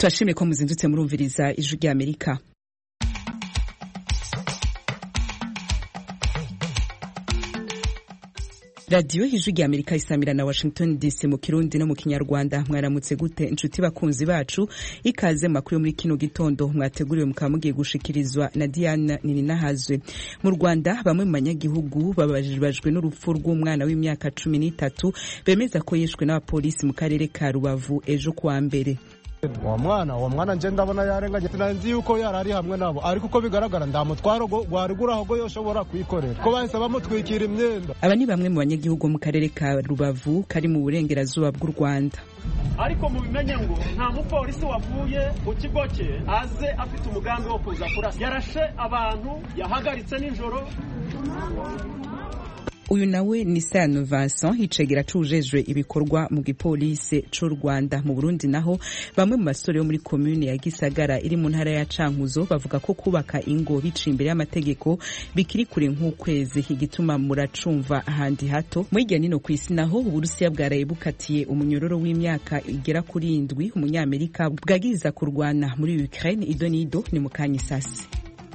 turashimye ko muzindutse murumviriza ijwi rya Amerika. Radio ijwi rya Amerika isamira na Washington DC mu Kirundi no mu Kinyarwanda. Mwaramutse gute inshuti bakunzi bacu, ikaze makuru muri kino gitondo mwateguriwe mukamugiye gushikirizwa na Diana Nininahazwe. Mu Rwanda bamwe mu banyagihugu babajijwe n'urupfu rw'umwana w'imyaka 13 bemeza ko yishwe n'abapolisi mu karere ka Rubavu ejo kuwa mbere. Uwo mwana nje ndabona yarengaje, nzi yuko yarari hamwe nabo, ariko uko bigaragara ndamutwaro gwariguraho go yoshobora kwikorera ko bahise bamutwikira imyenda. Aba ni bamwe mu banyagihugu mu karere ka Rubavu kari mu burengerazuba bw'u Rwanda. Ariko mu bimenye ngo nta mupolisi wavuye mu kigo cye aze afite umugambi wo kuza kurasa, yarashe abantu, yahagaritse nijoro. Uyu nawe ni Sano Vincent hicegera cujejwe ibikorwa mu gipolisi c'u Rwanda. Mu Burundi naho bamwe mu basore yo muri commune ya Gisagara iri mu ntara ya Cankuzo bavuga ko kubaka ingo bica imbere y'amategeko bikiri kure nk'ukwezi, igituma muracumva ahandi hato. Mwirya nino kw'isi naho Uburusiya bwaraye bukatiye umunyororo w'imyaka igera kuri 7 umunyamerika bwagiriza kurwana muri Ukraine. Idonido ni mukanya isasi.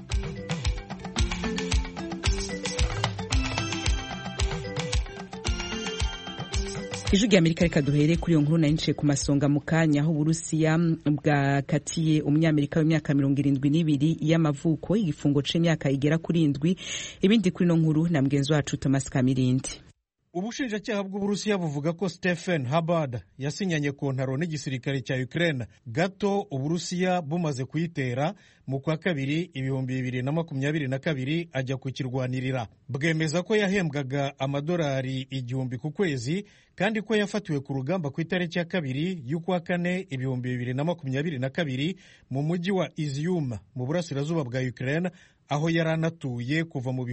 Ijwi rya Amerika reka duhere kuri iyo nkuru nayinjiye ku masonga mu kanya, aho Uburusiya bwakatiye umunyamerika w'imyaka 72 y'amavuko igifungo c'imyaka igera kuri 7. Ibindi kuri no nkuru na mgenzi wacu Thomas Kamirindi. Ubushinjacyaha bw'Uburusiya buvuga ko Stephen Habard yasinyanye kontaro n'igisirikare cya Ukraine gato Uburusiya bumaze kuyitera mu kwa kabiri 2022 ajya kukirwanirira. Bwemeza ko yahembwaga amadolari 1,000 ku kwezi kandi ko yafatiwe ku rugamba ku itariki ya 2 y'ukwa 4 2022 mu mujyi wa Izium mu burasirazuba bwa Ukraine, aho yaranatuye kuva mu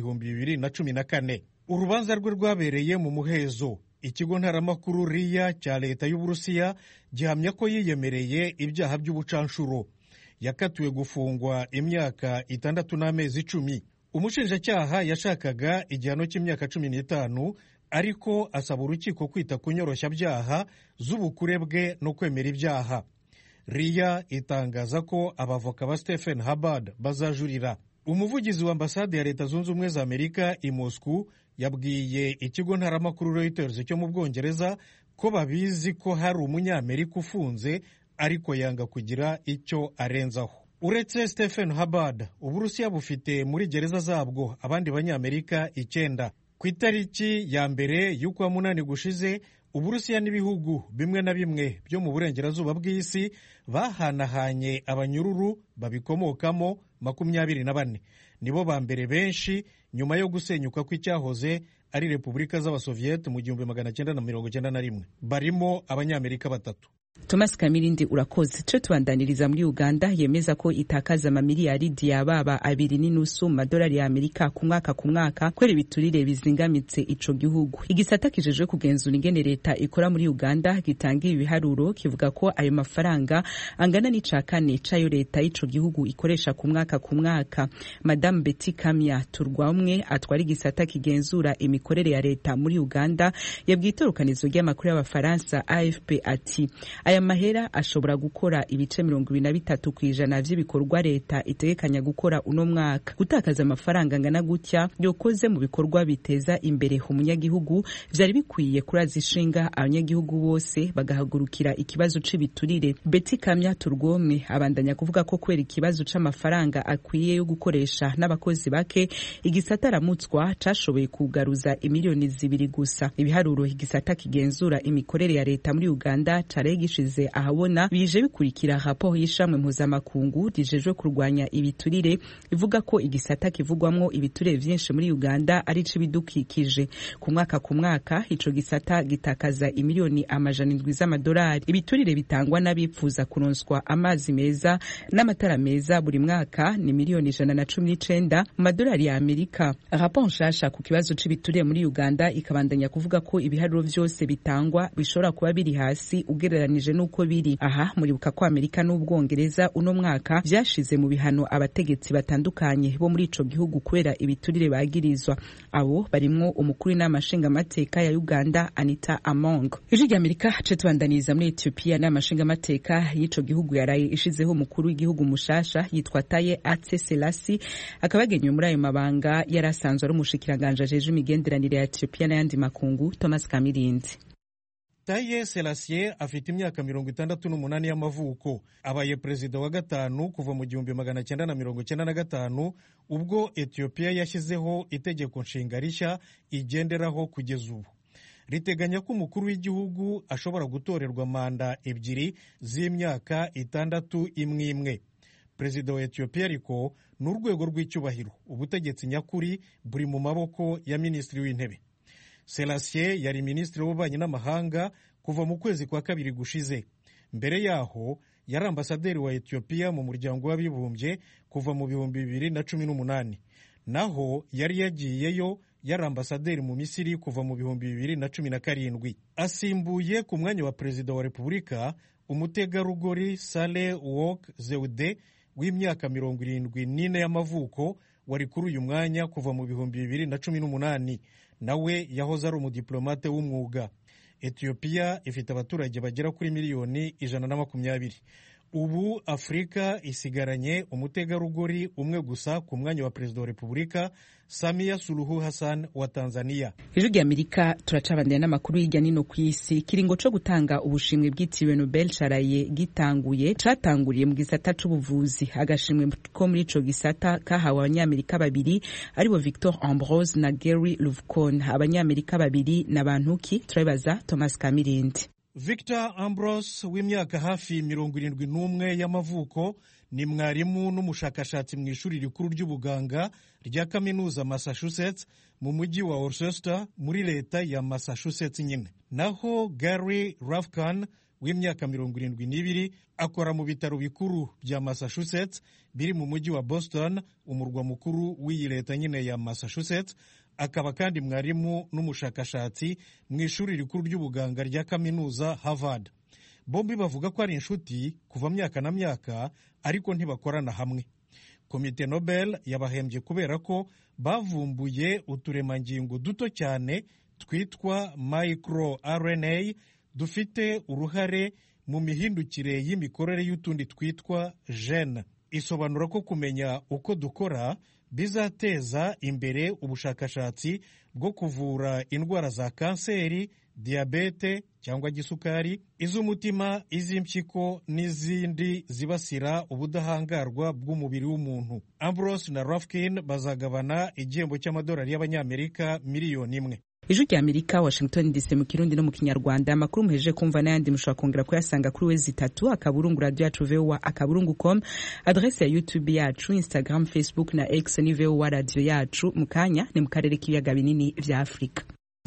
2014. Urubanza rwe rwabereye mu muhezo. Ikigo ntaramakuru RIA cya leta y'Uburusiya gihamya ko yiyemereye ibyaha by'ubucanshuro. Yakatiwe gufungwa imyaka 6 n'amezi 10. Umushinjacyaha yashakaga igihano cy'imyaka 15, ariko asaba urukiko kwita ku nyoroshya byaha z'ubukure bwe no kwemera ibyaha. RIA itangaza ko abavoka ba Stephen Habard bazajurira. Umuvugizi wa ambasade ya Leta Zunze Ubumwe za Amerika i Moscow yabwiye ikigo ntaramakuru Reuters cyo mu Bwongereza ko babizi ko hari umunyamerika ufunze, ariko yanga kugira icyo arenzaho. Uretse Stephen Habard, Uburusiya bufite muri gereza zabwo abandi banyamerika 9. Ku itariki ya mbere y'ukwa 8 gushize, Uburusiya n'ibihugu bimwe na bimwe byo mu burengerazuba bw'isi bahanahanye abanyururu babikomokamo 24. Nibo ba mbere benshi nyuma yo gusenyuka kw'icyahoze ari Repubulika z'Abasoviet mu 1991. Barimo abanyamerika 3. Thomas Kamirindi urakoze. Twe tubandaniriza muri Uganda yemeza ko itakaza amamiliyaridi yababa 2.5 madolari ya Amerika ku mwaka kwera ibiturire bizingamitse ico gihugu. Igisata kijejwe kugenzura ingene leta ikora muri Uganda gitanga ibiharuro kivuga ko ayo mafaranga angana n'ica 4 cayo leta y'ico gihugu ikoresha ku mwaka. Madame Betty Kamya Turwamwe atwara igisata kigenzura imikorere ya leta muri Uganda yabwiye itorokanizo ry'amakuru y'Abafaransa AFP ati aya mahera ashobora gukora ibice 23% vy'ibikorwa leta itegekanya gukora uno mwaka. Gutakaza amafaranga angana gutya yokoze mu bikorwa biteza imbere umunyagihugu vyari bikwiye kurazishinga abanyagihugu bose bagahagurukira ikibazo c'ibiturire. Betty Kamya Turwome abandanya kuvuga ko kwera ikibazo c'amafaranga akwiye yo gukoresha n'abakozi bake, igisata ramutswa cashoboye kugaruza imiliyoni 2 gusa. Ibiharuro igisata kigenzura imikorere ya leta muri Uganda caregishize ahabona bije bikurikira raporo y'ishamwe mpuzamakungu rijejwe kurwanya ibiturire ivuga ko igisata kivugwamwo ibiturire vyinshi muri Uganda ari c'ibidukikije. Ku mwaka ico gisata gitakaza imiliyoni 700 z'amadolari. Ibiturire bitangwa n'abipfuza kuronswa amazi meza n'amatara meza buri mwaka ni miliyoni 119 mu madolari ya Amerika. Raporo nshasha ku kibazo c'ibiturire muri Uganda ikabandanya kuvuga ko ibiharuro vyose bitangwa bishobora kuba biri hasi ugereranije ugereranije n'uko biri. Aha muribuka ko Amerika n'Ubwongereza uno mwaka vyashize mu bihano abategetsi batandukanye bo muri ico gihugu kubera ibiturire bagirizwa. Abo barimwo umukuru w'inama nshingamateka ya Uganda Anita Among. Ijwi ry'Amerika ce tubandaniza muri Ethiopia n'inama nshingamateka y'ico gihugu yaraye ishizeho umukuru w'igihugu mushasha yitwa Taye Atse Selassie, akaba yagenywe muri ayo mabanga yarasanzwe ari umushikiranganje ajeje imigenderanire ya Ethiopia n'ayandi makungu. Thomas Kamirindi. Taye Selassie afite imyaka 68 y'amavuko, abaye perezida wa gatanu kuva mu 1995 ubwo Ethiopia yashyizeho itegeko nshinga rishya igenderaho kugeza ubu. Riteganya ko umukuru w'igihugu ashobora gutorerwa manda ebyiri z'imyaka 6 imwe. Perezida wa Ethiopia ariko ni urwego rw'icyubahiro, ubutegetsi nyakuri buri mu maboko ya minisitiri w'intebe. Selassie yari minisitiri w'ububanyi n'amahanga kuva mu kwezi kwa kabiri gushize. Mbere yaho yari ambasaderi wa Ethiopia mu muryango w'abibumbye kuva mu 2018. Naho yari yagiyeyo yari ambasaderi mu Misiri kuva mu 2017. Asimbuye ku mwanya wa perezida wa Repubulika umutegarugori Saleh Work Zewde w'imyaka 74 y'amavuko wari kuri uyu mwanya kuva mu 2018. Nawe yahoze ari umudiplomate w'umwuga. Ethiopia ifite abaturage bagera kuri miliyoni 120. Ubu Afrika isigaranye umutegarugori umwe gusa ku mwanya wa perezida wa Repubulika, Samia Suluhu Hassan wa Tanzania. Ijwi ry'Amerika turacabandanya n'amakuru hirya nino ku isi. Kiringo co gutanga ubushimwe bwitiriwe Nobel caraye catanguriye mu gisata c'ubuvuzi. Agashimwe ko muri ico gisata kahawe abanyamerika babiri aribo Victor Ambrose na Gary Luvcon. Abanyamerika babiri n'abantuki turabibaza Thomas Kamirindi. Victor Ambrose w'imyaka hafi 71 y'amavuko ni mwarimu n'umushakashatsi mu ishuri rikuru ry'ubuganga rya kaminuza Massachusetts mu mujyi wa Worcester muri leta ya Massachusetts nyine. Naho Gary Luvcon w'imyaka 72 akora mu bitaro bikuru bya Massachusetts biri mu mujyi wa Boston, umurwa mukuru w'iyi leta nyine ya Massachusetts. Akaba kandi mwarimu n'umushakashatsi mu ishuri rikuru ry'ubuganga rya kaminuza Harvard. Bombi bavuga ko ari inshuti kuva myaka na myaka, ariko ntibakorana hamwe. Komite Nobel yabahembye kubera ko bavumbuye uturemangingo duto cyane twitwa microRNA dufite uruhare mu mihindukire y'imikorere y'utundi twitwa gene. Isobanura ko kumenya uko dukora bizateza imbere ubushakashatsi bwo kuvura indwara za kanseri, diyabete cyangwa gisukari, iz'umutima, iz'impyiko n'izindi zibasira ubudahangarwa bw'umubiri w'umuntu. Ambrose na Luvcon bazagabana igihembo cy'amadolari y'abanyamerika miliyoni 1. Ijwi ry'Amerika, Washington DC mu Kirundi no mu Kinyarwanda. Amakuru muheje kumva n'ayandi mushobora kongera kuyasanga kuri wezi3 akaburungu radio yacu VOA akaburungu.com, adresse ya YouTube yacu, Instagram, Facebook na X ni VOA radio yacu. Mukanya ni mu karere k'ibiyaga binini vya Afrika.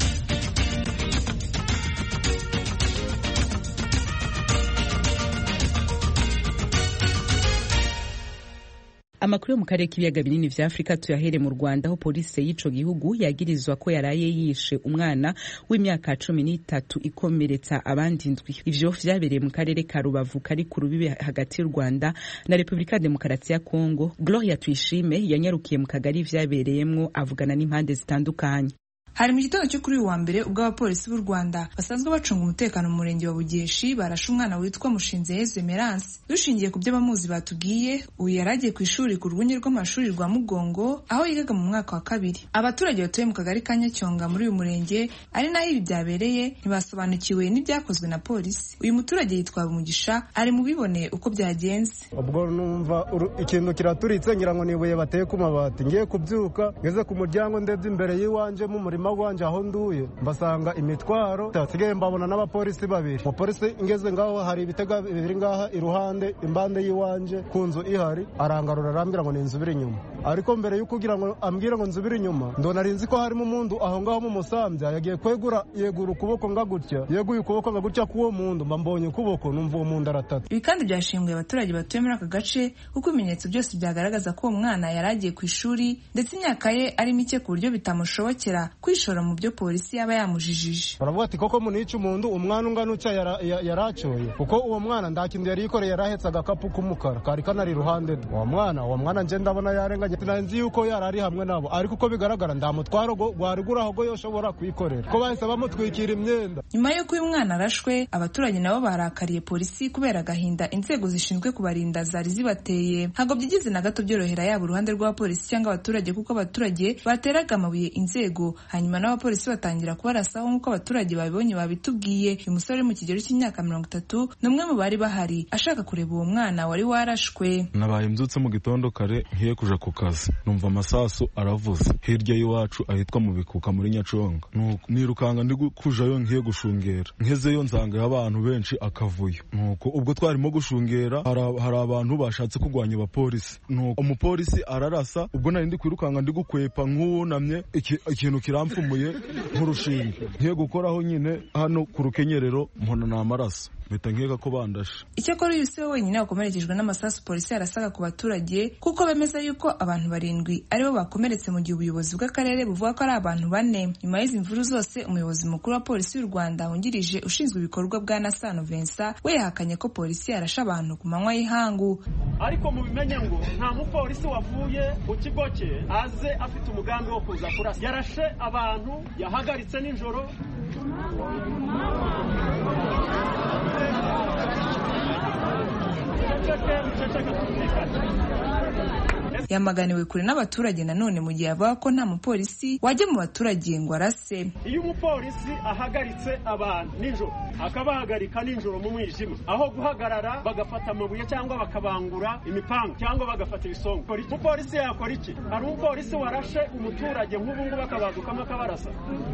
Amakuru mu karere k'ibiyaga binini vya Afrika tuyahere mu Rwanda, aho polisi y'ico gihugu yagirizwa ko yaraye yishe umwana w'imyaka 13 ikomeretsa abandi ndwi. Ivyo vyabereye mu karere ka Rubavu kari ku rubibe hagati y'u Rwanda na Republika ya Demokarasi ya Kongo. Gloria Tuyishime yanyarukiye mu kagari vyabereyemwo avugana n'impande zitandukanye. Hari mu gitondo cyo kuri uyu wa mbere ubwo abapolisi b'u Rwanda basanzwe bacunga umutekano mu murenge wa Bugeshi barashe umwana witwa Mushinzeheze Emerance. Dushingiye ku byo abamuzi batubwiye, uyu yaragiye ku ishuri ku rwunge rw'amashuri rwa Mugongo aho yigaga mu mwaka wa 2. Abaturage batuye mu kagari ka Nyacyonga muri uyu murenge ari naho ibi byabereye ntibasobanukiwe n'ibyakozwe na polisi. Uyu muturage yitwa Umugisha ari mu bibone uko byagenze. Ubwo numva ikintu kiraturitse ngira ngo nibuye bateye ku mabati, ngiye kubyuka ngeze ku muryango ndebye imbere yiwanje mu murima wanje aho nduye mbasanga imitwaro tasigaye mbabona n'abapolisi babiri. Umupolisi ngeze ngaho hari ibitega bibiri ngaha iruhande imbande yiwanje ku nzu ihari, arangarura arambwira ngo ninzubire inyuma. ariko mbere y'uko kugira ngo ambwira ngo nzubire inyuma ndo narinzi ko harimo umuntu aho ngaho mu Musambya yagiye yegura ukuboko ngagutya yeguye ukuboko ngagutya k'uwo muntu mbonye ukuboko numva uwo muntu aratata. Ibi kandi byashinguye abaturage batuye muri aka gace kuko ibimenyetso byose byagaragaza ko uwo mwana yari agiye ku ishuri ndetse imyaka ye ari mike ku buryo bitamushobokera kwishora mu byo polisi yaba yamujijije. Baravuga ati koko munica umuntu umwana ungana utya yaracoye kuko uwo mwana nta kintu yari yikoreye yarahetse agakapu k'umukara kari kanari iruhande uwo mwana nje ndabona yarenganye nzi yuko yarari hamwe nabo ariko uko bigaragara nda mutwaro gwari guraho go yoshobora kwikorera ko bahise bamutwikira imyenda. Nyuma y'uko uyu mwana arashwe abaturage nabo barakariye polisi kubera agahinda inzego zishinzwe kubarinda zari zibateye. Ntabwo byigize na gato byorohera yaba uruhande rw'abapolisi cyangwa abaturage kuko abaturage bateraga amabuye inzego hanyuma n'abapolisi batangira kubarasaho nk'uko abaturage babibonye babitubwiye. Uyu musore uri mu kigero cy'imyaka 30 n'umwe mu bari bahari ashaka kureba uwo mwana wari warashwe. Nabaye mbyutse mu gitondo kare ngiye kuja ku kazi numva amasasu aravuze hirya y'iwacu ahitwa mu Bikuka muri Nyaconga nirukanga ndi kujayo ngiye gushungera nkezeyo nsanga abantu benshi akavuyo nuko ubwo twarimo gushungera hari abantu bashatse kugwanya abapolisi nuko umupolisi ararasa ubwo nari ndi kwirukanga ndi gukwepa nk'uwunamye ikintu kiramfumuye nk'urushinge ngiye gukoraho nyine hano ku rukenyerero mpona n'amaraso bita nkeka ko bandashe. Icyakora uyu si we wenyine wakomerekejwe n'amasasu polisi yarasaga ku baturage kuko bemeza yuko abantu 7 aribo bakomeretse mu gihe ubuyobozi bw'akarere buvuga ko ari abantu 4. Nyuma y'izi mvuru zose umuyobozi mukuru wa polisi y'u Rwanda wungirije ushinzwe ibikorwa bwa Nasano Vincent we yahakanye ko polisi yarashe abantu ku manywa y'ihangu. Ariko mubimenye ngo nta mupolisi wavuye ku kigo cye aze afite umugambi wo kuza kurasa. Yarashe abantu yahagaritse n'injoro yamaganiwe kure n'abaturage nanone mu gihe avuga ko nta mupolisi wajya mu baturage ngo arase. Iyo umupolisi ahagaritse abantu nijoro akabahagarika nijoro mu mwijima aho guhagarara bagafata amabuye cyangwa bakabangura imipanga cyangwa bagafata ibisongo umupolisi yakora iki? Hari umupolisi warashe umuturage nk'ubu ngubu akabadukamo akabarasa.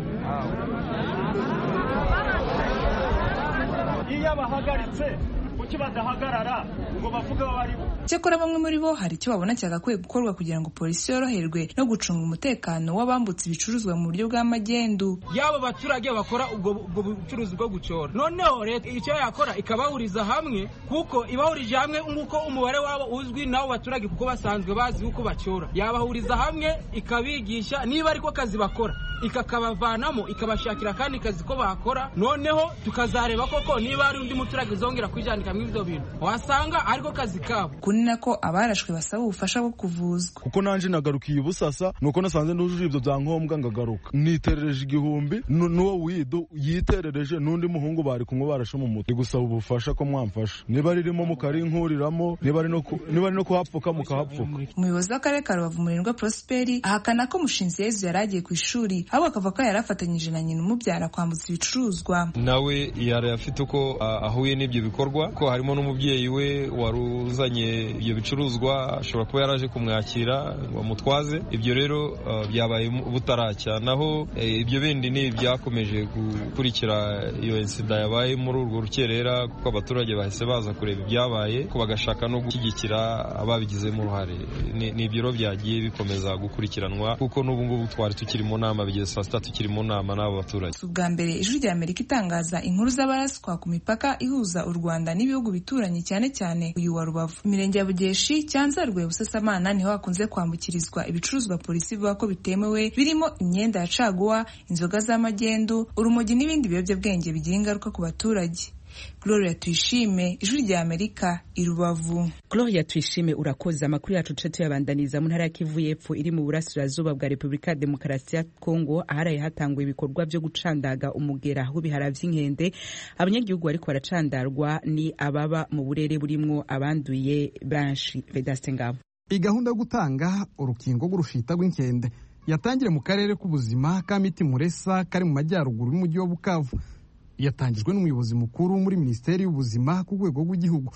Iyo abahagaritse kuki badahagarara ngo bavuge bari bo? Cyakora bamwe muri bo hari icyo babona cyagakwiye gukorwa kugira ngo polisi yoroherwe no gucunga umutekano w'abambutse ibicuruzwa mu buryo bw'amagendu. Yabo baturage bakora ubwo bucuruzi bwo gucora noneho leta icyo yakora ikabahuriza hamwe kuko ibahurije hamwe nk'uko umubare wabo uzwi nabo baturage kuko basanzwe bazi uko bacora yabahuriza hamwe ikabigisha niba ariko kazi bakora ikakabavanamo ikabashakira kandi kazi ko bakora noneho tukazareba koko niba ari undi muturage uzongera kwijandika mu ibyo bintu wasanga ariko kazi kabo. Kunina ko abarashwe basaba ubufasha bwo kuvuzwa kuko nanje nagarukiye ubusasa nuko nasanze ndujuje ibyo byangombwa ngagaruka niterereje 1000 n'uwo wido yiterereje n'undi muhungu bari kumwe barashe mu mutwe gusaba ubufasha ko mwamfasha niba ririmo mukarinkuriramo niba ari no kuhapfuka mukahapfuka. Umuyobozi w'akarere ka Rubavu Murindwa Prosper ahakana ko Mushinzi Yezu yari agiye ku ishuri ahubwo akavuga ko yari afatanyije na nyina umubyara kwambutsa ibicuruzwa. Nawe yari afite uko ahuye n'ibyo bikorwa ko harimo n'umubyeyi we waruzanye ibyo bicuruzwa ashobora kuba yaraje kumwakira ngo amutwaze ibyo rero byabaye butaracya naho ibyo bindi ni byakomeje gukurikira iyo insida yabaye muri urwo rukerera kuko abaturage bahise baza kureba ibyabaye ko bagashaka no gushyigikira ababigizemo uruhare ni ibyo byagiye bikomeza gukurikiranwa kuko n'ubu ngubu twari tukiri mu nama bigeze saa sita tukiri mu nama n'abo baturage. Ubwa mbere Ijwi rya Amerika itangaza inkuru z'abaraswa ku mipaka ihuza u Rwanda n'ibihugu bituranye cyane cyane uyu wa Rubavu. Imirenge ya Bugeshi, Cyanzarwe, Busasamana niho hakunze kwambukirizwa ibicuruzwa polisi ivuga ko bitemewe birimo imyenda ya caguwa, inzoga z'amagendu, urumogi n'ibindi biyobyabwenge bigira ingaruka ku baturage. Gloria Tuyishime, Ijwi rya Amerika, i Rubavu. Gloria Tuyishime urakoze. Amakuru yacu tuyabandaniza mu ntara ya Kivu y'Epfo iri mu burasirazuba bwa Repubulika ya Demokarasi ya Kongo aharaye hatangwa ibikorwa byo gucandaga umugera w'ibihara vy'inkende. Abanyagihugu bariko baracandarwa ni ababa mu burere burimwo abanduye benshi. Vedaste Ngabo. Igahunda yo gutanga urukingo rw'urushita rw'inkende yatangire mu karere k'ubuzima ka Miti Muresa kari mu majyaruguru y'umujyi wa Bukavu. Yatangijwe n'umuyobozi mukuru muri Minisiteri y'Ubuzima ku rwego rw'igihugu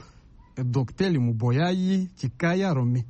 Dr Muboyayi Kikaya Rome.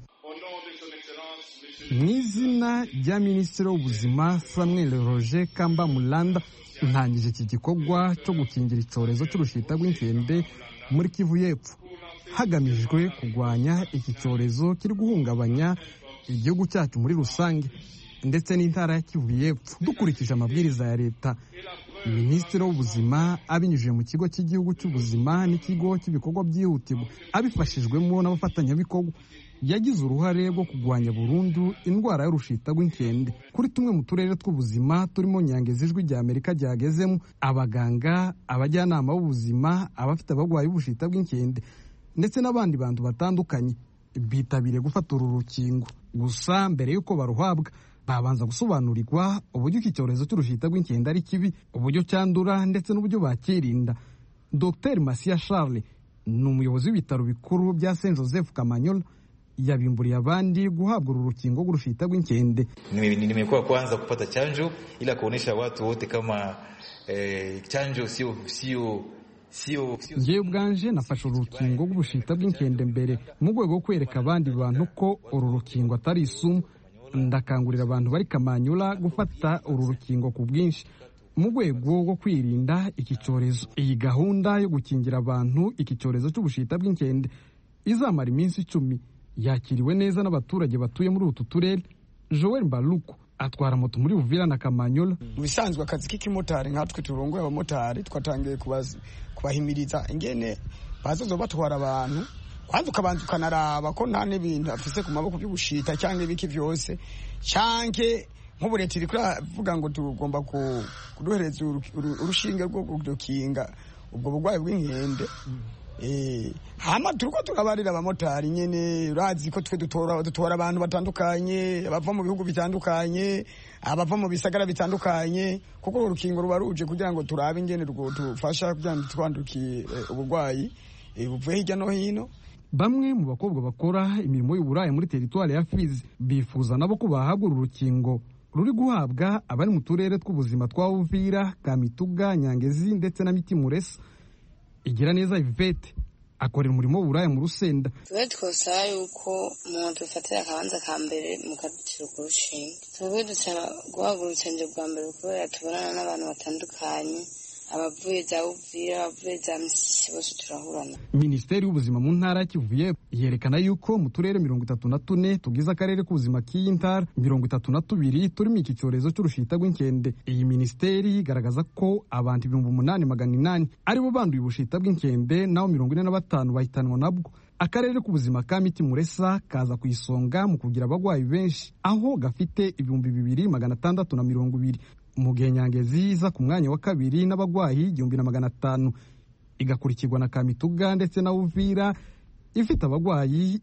Mu izina rya Minisitiri w'Ubuzima Samuel Roger Kamba Mulanda ntangije iki gikorwa cyo gukingira icyorezo cy'urushita rw'inkende muri Kivu y'Epfo hagamijwe kurwanya iki cyorezo kiri guhungabanya igihugu cyacu muri rusange ndetse n'intara ya Kivu y'Epfo. Dukurikije amabwiriza ya leta, Minisitiri w'Ubuzima abinyujije mu kigo cy'igihugu cy'ubuzima n'ikigo cy'ibikorwa byihutirwa abifashijwemo n'abafatanyabikorwa yagize uruhare rwo kurwanya burundu indwara y'urushita rw'inkende kuri tumwe mu turere tw'ubuzima turimo Nyangezi ijwi rya Amerika ryagezemo. Abaganga, abajyanama b'ubuzima, abafite abarwayi b'ubushita bw'inkende ndetse n'abandi bantu batandukanye bitabiriye gufata uru rukingo. Gusa mbere y'uko baruhabwa babanza gusobanurirwa uburyo iki cyorezo cy'urushita rw'inkende ari kibi, uburyo cyandura ndetse n'uburyo bakirinda. Dr Masia Charles ni umuyobozi w'ibitaro bikuru bya Saint Joseph Kamanyola yabimburiye abandi guhabwa uru rukingo rw'urushita rw'inkende. Nimekuwa kwanza kupata chanjo ila kuonesha watu wote kama chanjo sio Ngewe ubwanje nafashe urukingo rw'ubushita bw'inkende mbere mu rwego rwo kwereka abandi bantu ko uru rukingo atari isumu. Ndakangurira abantu bari Kamanyola gufata uru rukingo ku bwinshi mu rwego rwo kwirinda iki cyorezo. Iyi gahunda yo gukingira abantu iki cyorezo cy'ubushita bw'inkende izamara iminsi 10 yakiriwe neza n'abaturage batuye muri utu turere. Joel Mbaluko atwara moto muri Uvira na Kamanyola. Mu bisanzwe akazi k'ikimotari nkatwe turongoye abamotari twatangiye kubahimiriza ingene bazozo batwara abantu, kwanza ukabanza ukanaraba ko nta n'ibintu afise ku maboko by'ubushita cyangwa ibiki byose, cyanke nk'ubu leta iri kuvuga ngo tugomba kuduhereza urushinge rwo gukinga ubwo burwayi bw'inkende. Hama turiko turabarira abamotari nyene, urazi ko twe dutora abantu batandukanye, abava mu bihugu bitandukanye, abava mu bisagara bitandukanye, kuko urukingo ruba ruje kugira ngo turabe ingene rwo tufasha kugira ngo twandukiye uburwayi buvuye hirya no hino. Bamwe mu bakobwa bakora imirimo y'uburaya muri teritwari ya Fizi bifuza nabo ko bahabwa urukingo ruri guhabwa abari mu turere tw'ubuzima twa Uvira, Kamituga, Nyangezi ndetse na Mitimuresa. Igira neza Yvette akorera umurimo w'uburaya mu Rusenda. Twe twosaba yuko umuntu ufatira akabanza ka mbere mu kadutiro kurushinga. Twe dusaba guhabwa urukingo bwa mbere kubera tubonana n'abantu batandukanye, abavuye za Uvira, abavuye za Misisi, bose turahurana. Minisiteri y'Ubuzima mu ntara ya Kivu y'Epfo yerekana yuko mu turere 34 tugize akarere k'ubuzima k'iyi ntara 32 turimo iki cyorezo cy'urushita rw'inkende. Iyi minisiteri igaragaza ko abantu 8,800 aribo banduye ubushita bw'inkende, naho 45 bahitanwa nabwo. Akarere k'ubuzima ka Mitimuresa kaza ku isonga mu kugira abagwayi benshi, aho gafite 2,620. Mu gihe Nyangezi iza ku mwanya wa kabiri n'abagwayi 1,500, igakurikirwa na Kamituga ndetse na Uvira ifite abagwayi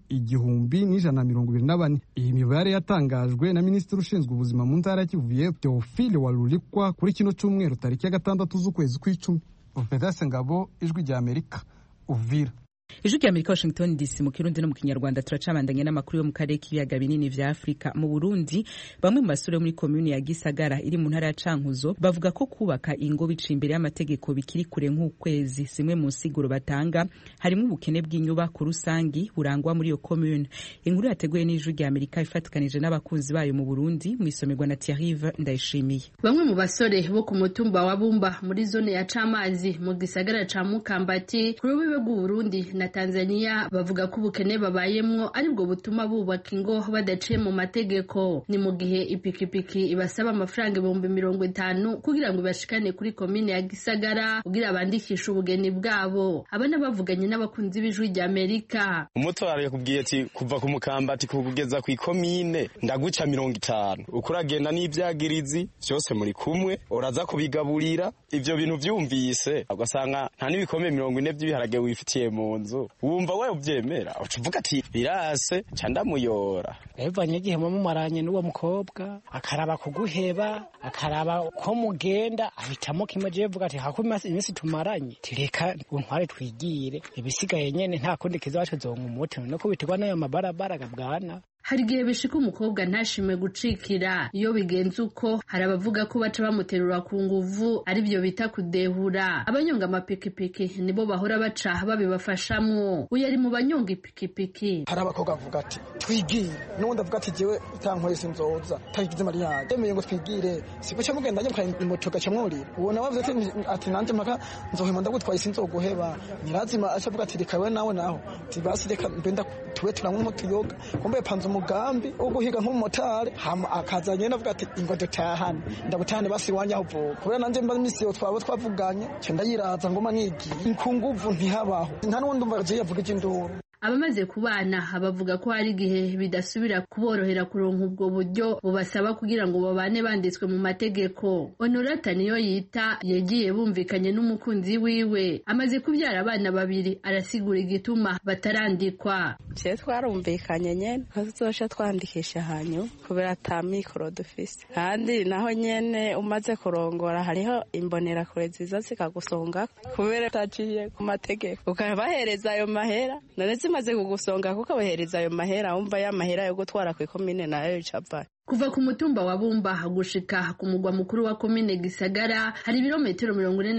1,124. Iyi mibare yatangajwe na Minisitiri ushinzwe ubuzima mu ntara ya Kivu y'Epfo Theophile Walurikwa kuri kino cyumweru tariki ya 6 z'ukwezi kw'icumi. Professor Ngabo, Ijwi rya Amerika, Uvira. Ijwi rya Amerika, Washington DC. Mu Kirundi no mu Kinyarwanda turacabandanye n'amakuru yo mu karere k'ibiyaga binini vya Afrika. Mu Burundi, bamwe mu basore muri commune ya Gisagara iri mu ntara ya Cankuzo bavuga ko kubaka ingo bica imbere y'amategeko bikiri kure nk'ukwezi. Simwe mu nsiguro batanga harimo ubukene bw'inyubako rusangi burangwa muri iyo commune. Inkuru yateguye n'Ijwi rya Amerika ifatikanije n'abakunzi bayo mu Burundi, mu isomerwa na Thierry Ndayishimiye. Bamwe mu basore bo ku mutumba wa Bumba muri zone ya Camazi mu gisagara ca Mukambati kuri wiwe bw'u Burundi na Tanzania bavuga ko ubukene babayemwo aribwo butuma bubaka ingo badaciye mu mategeko. Ni mu gihe ipikipiki ibasaba amafaranga 50,000 kugira ngo bashikane kuri komine ya Gisagara kugira bandikisha ubugeni bwabo. Abana bavuganye n'abakunzi b'Ijwi rya Amerika. Umutwaro yakubwiye ati kuva ku Mukambati kugeza ku ikomine ndaguca 50. Ukuragenda n'ibyagirizi byose muri kumwe uraza kubigaburira. Ivyo bintu vyumvise ugasanga nta n'ibikomeye 40 by'ibiharage wifitiye mu nzu. Wumva we ubyemera ucuvuga ati birase candamuyora. Evanye gihe mu maranye n'uwo mukobwa akaraba kuguheba, akaraba ko mugenda ahitamo kimwe je vuga ati hakuma iminsi tumaranye tireka untware twigire ibisigaye nyene nta kundi kizacu zonga umuti no kubitirwa nayo mabarabara gabwana. Hari gihe bishika umukobwa ntashime gucikira. Iyo bigenze uko hari abavuga ko baca bamuterura ku nguvu ari byo bita kudehura. Abanyonga amapikipiki nibo bahora baca babibafashamwo. Uyu ari mu banyonga ipikipiki. Hari abakobwa bavuga ati twigire, n'undi avuga ati jewe itankwese sinzoza tagize mariage emeye ngo twigire siko cyo mugenda njye mumoto gaca mwurira. Uwo nawe avuze ati nanje maka nzohema ndagutwaye sinzoguheba. Nirazima acavuga ati reka we nawe naho tibasi reka mbenda tuwe turamwe mu tuyoga kumbe panzo umugambi wo guhiga nk'umumotari hama akaza nyene avuga ati ingo dutahane ndabutahane basi iwanje aho uvuka kubera nanje mba imisi yo twaba twavuganye nce ndayiraza ngoma nigiye ku nguvu ntihabaho nta n'uwundi umva aje yavuga icy'induru. Abamaze kubana bavuga ko hari igihe bidasubira kuborohera kuronka ubwo buryo bubasaba kugira ngo babane banditswe mu mategeko. Honorata niyo yita yagiye bumvikanye n'umukunzi wiwe amaze kubyara abana babiri arasigura igituma batarandikwa. Je twarumvikanye nyene ko tuzosha twandikisha hanyu kubera ata mikoro dufise kandi naho nyene umaze kurongora hariho imbonera kure ziza zikagusonga kubera utaciye ku mategeko ukabahereza ayo mahera none zimaze kugusonga kuko abahereza ayo mahera wumva ya mahera yo gutwara ku komine nayo icapa. Kuva ku mutumba wa Bumba gushika ku mugwa mukuru wa komine Gisagara hari ibirometero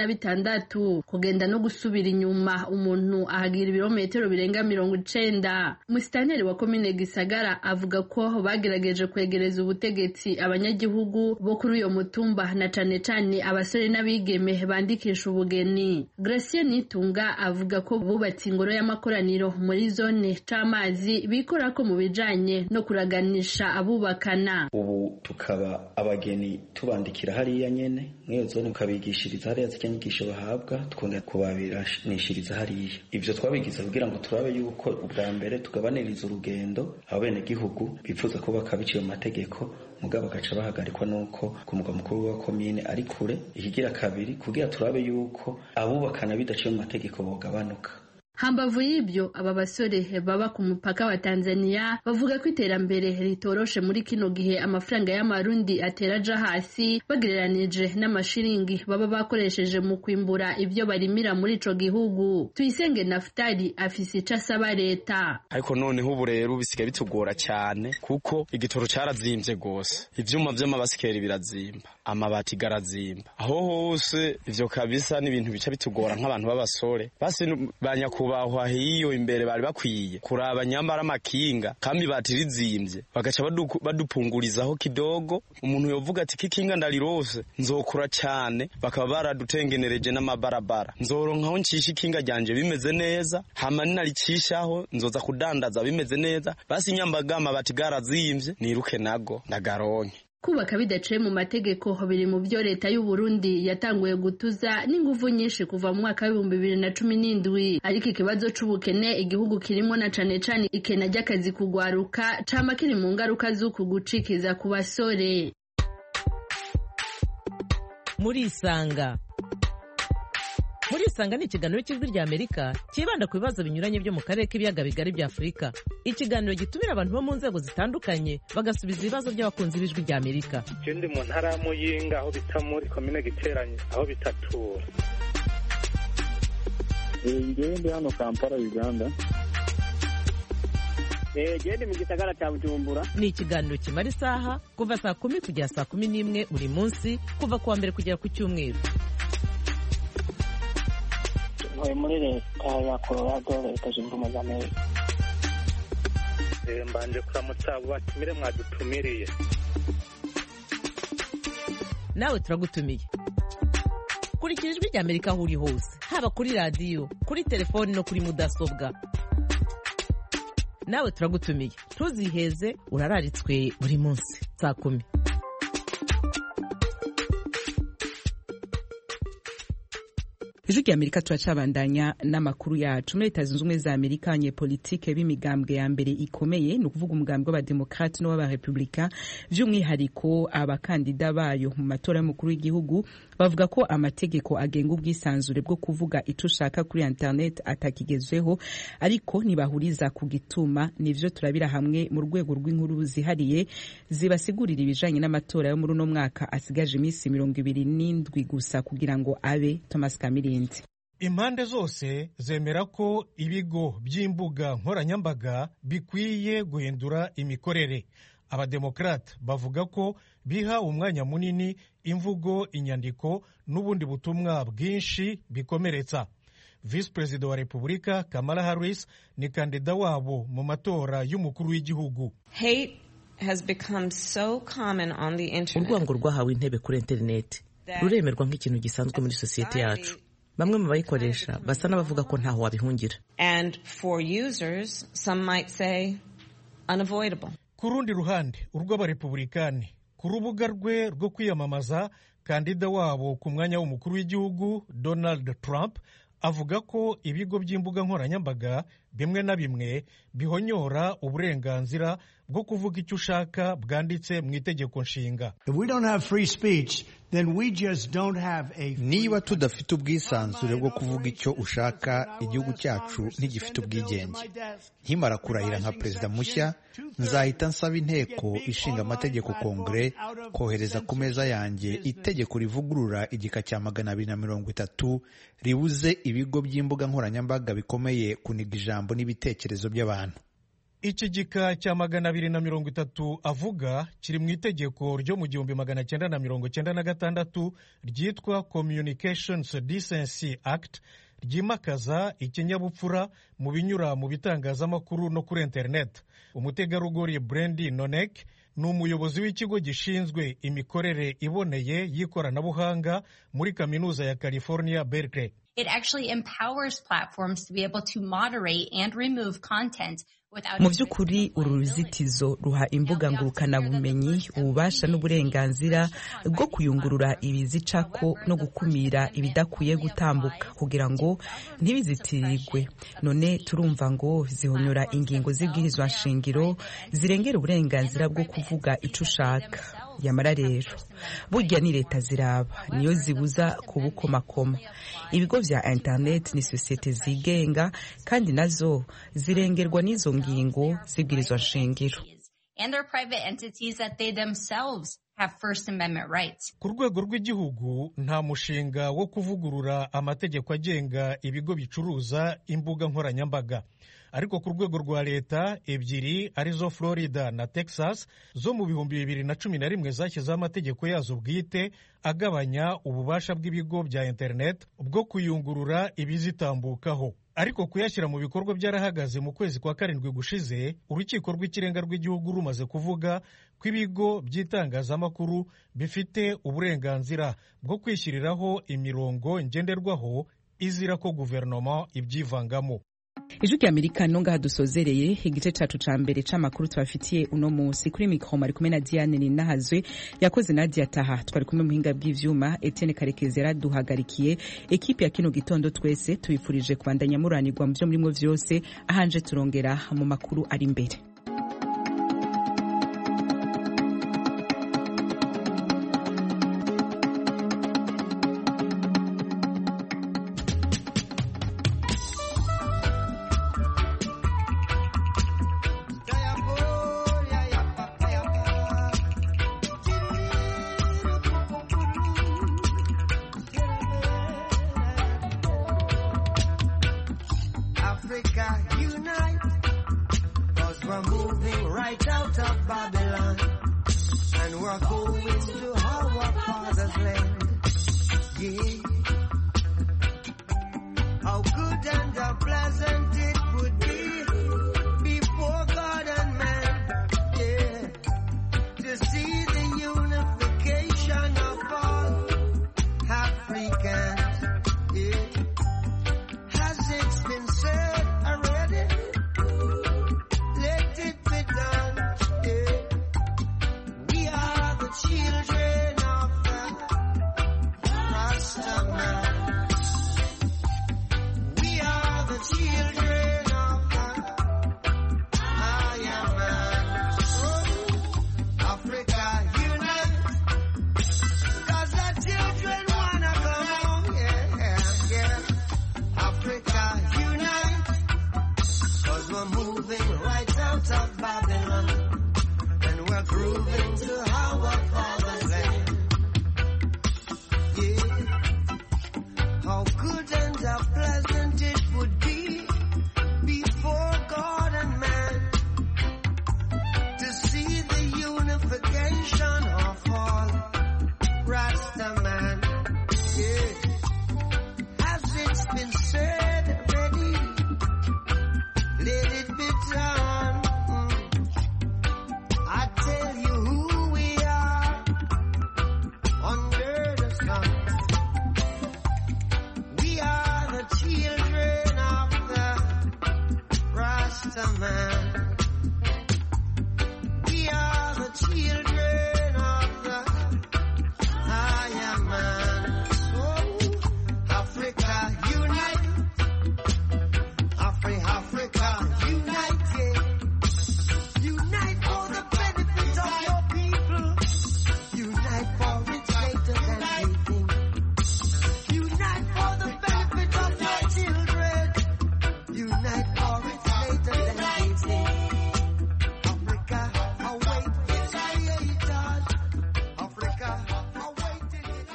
46 kugenda no gusubira inyuma umuntu ahagira ibirometero birenga 90. Musitanteri wa komine Gisagara avuga ko bagerageje kwegereza ubutegetsi abanyagihugu bo kuri uyo mutumba na cane cane abasore n'abigeme bandikisha ubugeni. Gracien Nitunga avuga ko bubatse ingoro y'amakoraniro muri zone Camazi bikora ko mu bijanye no kuraganisha abubakana. Ubu tukaba abageni tubandikira hariya nyene mweyo zone ukabigishiriza hariya zikenyigisho bahabwa tukongera kubabiranishiriza hariya. Ivyo twabigize kugira ngo turabe yuko ubwa mbere tugabaniriza urugendo abene gihugu bifuza ko bakabiciye mu mategeko mugabo gaca bahagarikwa nuko ku mugwa mukuru wa komine ari kure. Ikigira kabiri kugira turabe yuko abubakana bidaciye mu mategeko bogabanuka. Hambavu y'ibyo aba basore baba ku mupaka wa Tanzania bavuga ko iterambere ritoroshe muri kino gihe amafaranga y'amarundi ateraja hasi bagereranije n'amashiringi baba bakoresheje mu kwimbura ibyo barimira muri ico gihugu. Tuyisenge Naftali afise icasaba leta. Ariko noneho ubu rero bisigaye bitugora cyane kuko igitoro cyarazimvye gose, ivyuma vy'amabasikeri birazimba, amabati garazimba, aho hose ivyo kabisa n'ibintu bica bitugora nk'abantu b'abasore basi bahwa hiyo imbere bari bakwiye kuraba nyambara amakinga kandi batirizimbye bagaca badupungurizaho kidogo. Umuntu yovuga ati kikinga ndarirose nzokura cyane bakaba baradutengenereje n'amabarabara nzoronkaho ncisha ikinga ryanje bimeze neza hama ninaricishaho nzoza kudandaza bimeze neza basi nyambagama batigarazimvye niruke nago ndagaronke. Kubaka bidaciye mu mategeko biri mu byo leta y'u Burundi yatanguye gutuza n'inguvu nyinshi kuva mu mwaka wa 2017. Ariko ikibazo c'ubukene igihugu kirimo na cane cane ikena ry'akazi kugwaruka cama kiri mu ngaruka z'uku gucikiza ku basore. Muri Isanga ni ikiganiro cy'Ijwi rya Amerika kibanda ku bibazo binyuranye byo mu karere k'ibiyaga bigari bya Afurika. Ikiganiro gitumira abantu bo mu nzego zitandukanye bagasubiza ibibazo by'abakunzi b'Ijwi rya Amerika. Ndi mu ntara ya Muyinga aho bita muri komine Giteranye aho bitatura. Ndi hano Kampala Uganda. Ndi mu gisagara cya Bujumbura. Ni ikiganiro kimara isaha kuva saa 10 kugera saa 11 buri munsi kuva kuwa mbere kugera ku cyumweru. Muri leta ya Colorado leta zunze ubumwe za Amerika. Mbanje kuramutsa abo batumire mwadutumiriye. Nawe turagutumiye. Kurikira Ijwi rya Amerika aho uri hose haba kuri radio kuri telefone no kuri mudasobwa. Nawe turagutumiye ntuziheze urararitswe buri munsi saa 10. Ijwi rya Amerika turacabandanya n'amakuru yacu. Muri Leta Zunze Ubumwe za Amerika abanyepolitike b'imigambwe ya mbere ikomeye ni ukuvuga umugambwe w'abademokrate n'uw'abarepublika by'umwihariko abakandida bayo mu matora y'umukuru w'igihugu bavuga ko amategeko agenga ubwisanzure bwo kuvuga ico ushaka kuri internet atakigezweho ariko ntibahuriza ku gituma. Nivyo turabira hamwe mu rwego rw'inkuru zihariye zibasigurira ibijanye n'amatora yo muri uno mwaka asigaje iminsi 27 gusa kugira ngo abe. Thomas Kamiri. Impande zose zemera ko ibigo by'imbuga nkoranyambaga bikwiye guhindura imikorere. Abademokrate bavuga ko biha umwanya munini imvugo, inyandiko n'ubundi butumwa bwinshi bikomeretsa. Vice President wa Republika Kamala Harris ni kandida wabo mu matora y'umukuru w'igihugu. Urwango rwahawe intebe kuri internet ruremerwa nk'ikintu gisanzwe muri sosiyete yacu. Bamwe mu bayikoresha basa n'abavuga ko ntaho wabihungira. ku rundi ruhande urw'abarepubulikani ku rubuga rwe rwo kwiyamamaza kandida wabo ku mwanya w'umukuru w'igihugu Donald Trump avuga ko ibigo by'imbuga nkoranyambaga bimwe na bimwe bihonyora uburenganzira bwo kuvuga icyo ushaka bwanditse mu itegeko nshinga. Niba tudafite ubwisanzure bwo kuvuga icyo ushaka, igihugu cyacu ntigifite ubwigenge. Nkimara kurahira nka perezida mushya, nzahita nsaba inteko ishinga amategeko Kongere kohereza ku meza yanjye itegeko rivugurura igika cya 230 ribuze ibigo by'imbuga nkoranyambaga bikomeye kuniga ijambo n'ibitekerezo by'abantu. Iki gika cya 230 avuga kiri mu itegeko ryo mu 1996 ryitwa Communications Decency Act, ryimakaza ikinyabupfura mu binyura mu bitangazamakuru no kuri internet. Umutegarugori Brandy Nonek ni umuyobozi w'ikigo gishinzwe imikorere iboneye y'ikoranabuhanga muri kaminuza ya California Berkeley. It actually empowers platforms to be able to moderate and remove content. Mu by'ukuri uru ruzitizo ruha imbuga ngurukanabumenyi ububasha n'uburenganzira bwo kuyungurura ibizicako no gukumira ibidakwiye gutambuka kugira ngo ntibizitirirwe. None turumva ngo zihonyora ingingo z'ibwirizwa nshingiro zirengera uburenganzira bwo kuvuga icyo ushaka. Yamara rero burya ni leta ziraba niyo zibuza kubukomakoma. Ibigo vya internet ni sosiyete zigenga kandi nazo zirengerwa n'izo ngingo zibwirizwa nshingiro. And their private entities that they themselves have First Amendment rights. Ku rwego rw'igihugu nta mushinga wo kuvugurura amategeko agenga ibigo bicuruza imbuga nkoranyambaga. Ariko ku rwego rwa leta ebyiri arizo Florida na Texas zo mu 2011 zashyizeho amategeko yazo bwite agabanya ububasha bw'ibigo bya internet bwo kuyungurura ibizitambukaho. Ariko kuyashyira mu bikorwa byarahagaze mu kwezi kwa 7 gushize, urukiko rw'ikirenga rw'igihugu rumaze kuvuga ko ibigo by'itangazamakuru bifite uburenganzira bwo kwishyiriraho imirongo ngenderwaho izira ko guverinoma ibyivangamo. Ijwi ry'Amerika nonga dusozereye igice cacu ca mbere c'amakuru twafitiye uno munsi. Kuri mikro mari kumwe na Diane Ninahazwe, yakoze Nadia Taha, twari kumwe muhinga bw'ivyuma Etienne Karekezi yaraduhagarikiye. Ekipe ya kino gitondo twese tubifurije kubandanya muranirwa mu byo murimo vyose, ahanje turongera mu makuru ari imbere. Rasta man.